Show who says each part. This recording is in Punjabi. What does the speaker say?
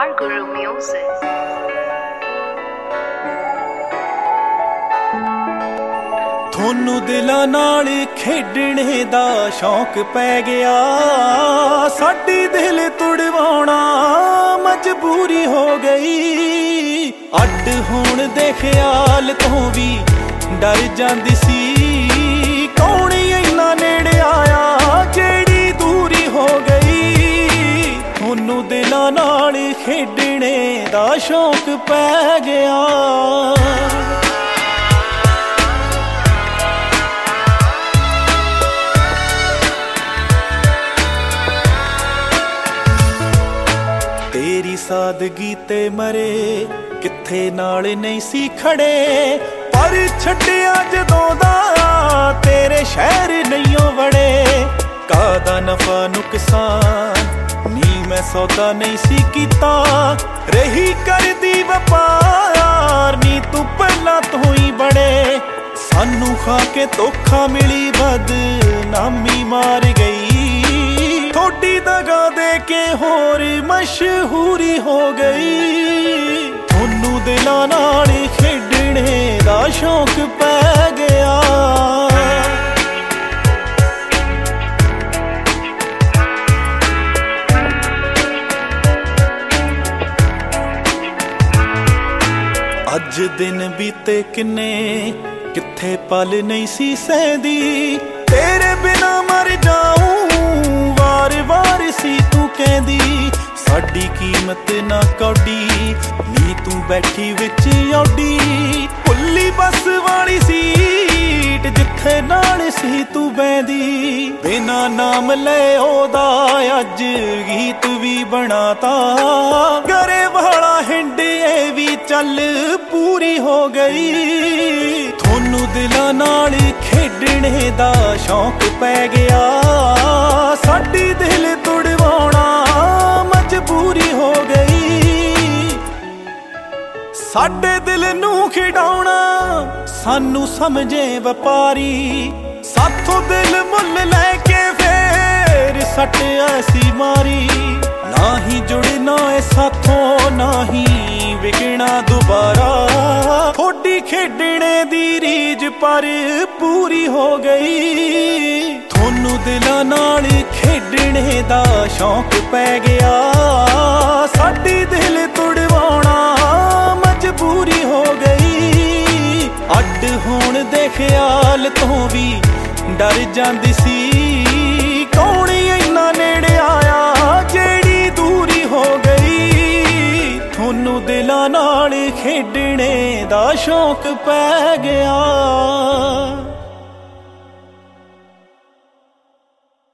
Speaker 1: Guru Music.
Speaker 2: ਥੋਨੂੰ ਦਿਲਾਂ ਨਾਲ ਖੇਡਣੇ ਦਾ ਸ਼ੌਂਕ ਪੈ ਗਿਆ, ਸਾਡੀ ਦਿਲ ਤੁੜਵਾਉਣਾ ਮਜਬੂਰੀ ਹੋ ਗਈ। ਅੱਡ ਹੋਣ ਦੇ ਖਿਆਲ ਤੋਂ ਵੀ ਡਰ ਜਾਂਦੀ ਸੀ, ਕੌਣ ਇੰਨਾ ਨੇੜੇ ਆਇਆ ਜਿਹੜੀ ਦੂਰੀ ਹੋ ਗਈ। ਥੋਨੂੰ ਦਿਲਾਂ ਨਾਲ ਖੇਡਣੇ ਦਾ ਸ਼ੌਂਕ ਪੈ ਗਿਆ। ਤੇਰੀ ਸਾਦਗੀ ਤੇ ਮਰੇ ਕਿੱਥੇ ਨਾਲ ਨਹੀਂ ਸੀ ਖੜੇ, ਪਰ ਛੱਡਿਆ ਜਦੋਂ ਦਾ ਤੇਰੇ ਸ਼ਹਿਰ ਨਹੀਂਓ ਵੜੇ। ਕਾਹਦਾ ਨਫਾ ਨੁਕਸਾਨ ਨੀ ਮੈਂ ਸੌਦਾ ਨਹੀਂ ਸੀ ਕੀਤਾ, ਰਹੀ ਕਰਦੀ ਵਪਾਰ ਨੀ ਤੂੰ ਪਹਿਲਾਂ ਤੋਂ ਹੀ ਬੜੇ। ਸਾਨੂੰ ਖਾ ਕੇ ਧੋਖਾ ਮਿਲੀ ਬਦਨਾਮੀ ਮਾਰ ਗਈ, ਥੋੜੀ ਦਗਾ ਦੇ ਕੇ ਹੋਰ ਮਸ਼ਹੂਰੀ ਹੋ ਗਈ। ਥੋਨੂੰ ਦਿਲਾਂ ਨਾਲ ਖੇਡਣੇ ਦਾ ਸ਼ੌਂਕ ਪੈ ਗਿਆ। ਅੱਜ ਦਿਨ ਬੀਤੇ ਕਿੰਨੇ, ਕਿੱਥੇ ਪਲ ਨਹੀਂ ਸੀ ਸਹਿੰਦੀ, ਤੇਰੇ ਬਿਨਾ ਮਰ ਜਾਊਂ ਵਾਰ-ਵਾਰ ਸੀ ਤੂੰ ਕਹਿੰਦੀ। ਸਾਡੀ ਕੀਮਤ ਨਾ ਕੌਡੀ ਨੀ ਤੂੰ ਬੈਠੀ ਵਿੱਚ ਔਡੀ, ਭੁੱਲੀ ਬੱਸ ਵਾਲੀ ਸੀਟ ਜਿੱਥੇ ਨਾਲ ਸੀ ਤੂੰ ਬਹਿੰਦੀ। ਬਿਨਾ ਨਾਮ ਲੈ ਉਹਦਾ ਅੱਜ ਗੀਤ ਵੀ ਬਣਾਤਾ, ਗਰੇ ਵਾਲਾ ਹਿੰਡ ਇਹ ਵੀ ਚੱਲ ਪੂਰੀ ਹੋ ਗਈ। ਥੋਨੂੰ ਦਿਲਾਂ ਨਾਲ ਖੇਡਣੇ ਦਾ ਸ਼ੌਂਕ ਪੈ ਗਿਆ, ਸਾਡੀ ਦਿਲ ਤੁੜਵਾਉਣਾ ਮਜਬੂਰੀ ਹੋ ਗਈ। ਸਾਡੇ ਦਿਲ ਨੂੰ ਖਿਡਾਉਣਾ ਸਾਨੂੰ ਸਮਝੇ ਵਪਾਰੀ, ਸਾਥੋਂ ਦਿਲ ਮੁੱਲ ਲੈ ਕੇ ਫੇਰ ਸੱਟ ਐਸੀ ਮਾਰੀ। ਨਾ ਹੀ ਜੁੜਨਾ ਏ ਸਾਥੋਂ ਨਾ ਹੀ ਵਿਕਣਾ ਦੁਬਾਰਾ, ਥੋੜੀ ਖੇਡਣੇ ਦੀ ਰੀਝ ਪਰ ਪੂਰੀ ਹੋ ਗਈ। ਥੋਨੂੰ ਦਿਲਾਂ ਨਾਲ ਖੇਡਣੇ ਦਾ ਸ਼ੌਂਕ ਪੈ ਗਿਆ, ਸਾਡੀ ਦਿਲ ਤੁੜਵਾਉਣਾ ਮਜਬੂਰੀ ਹੋ ਗਈ। ਅੱਡ ਹੋਣ ਦੇ ਖਿਆਲ ਤੋਂ ਵੀ ਡਰ ਜਾਂਦੀ ਸੀ, ਕੌਣ ਇੰਨਾ ਨੇੜੇ ਆਇਆ ਜਿਹੜੀ ਦੂਰੀ ਹੋ ਗਈ। ਥੋਨੂੰ ਦਿਲਾਂ ਨਾਲ ਖੇਡਣੇ ਦਾ ਸ਼ੌਂਕ ਪੈ ਗਿਆ।